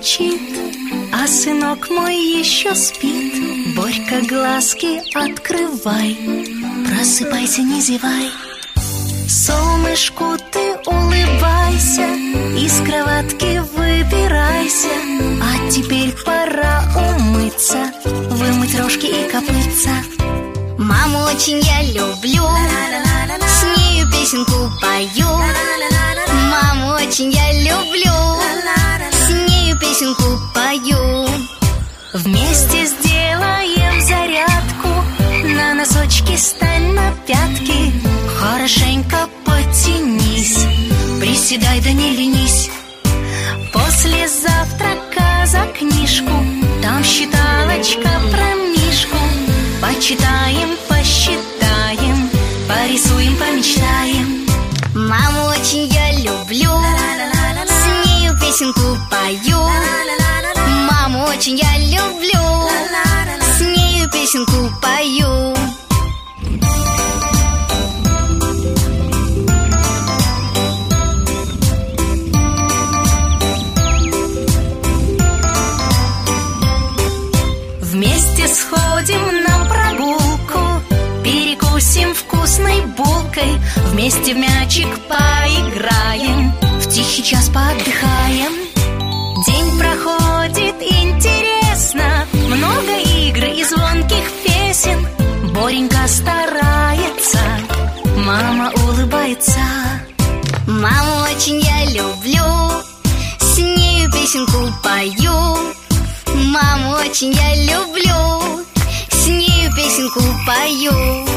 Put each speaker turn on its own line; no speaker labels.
кричит, а сынок мой еще спит. Борька, глазки открывай, просыпайся, не зевай. Солнышку ты улыбайся, из кроватки выбирайся. А теперь пора умыться, вымыть рожки и копытца.
Маму очень я люблю, с нею песенку пою. Маму очень я люблю, с нею песенку пою.
Вместе сделаем зарядку, на носочки стань на пятки. Хорошенько потянись, приседай да не ленись. После завтрака за книжку, там считалочка про Мишку. Почитаем, посчитаем, порисуем, помечтаем.
Маму очень я люблю, с нею песенку пою. Маму очень я люблю, с нею песенку пою.
Вместе сходим на прогулку, перекусим вкусной булкой. Вместе в мячик поиграем, в тихий час поотдыхаем. День проходит интересно, много игр и звонких песен. Боренька старается, мама улыбается.
Маму очень я люблю, с нею песенку пою. Маму очень я люблю, с нею песенку пою.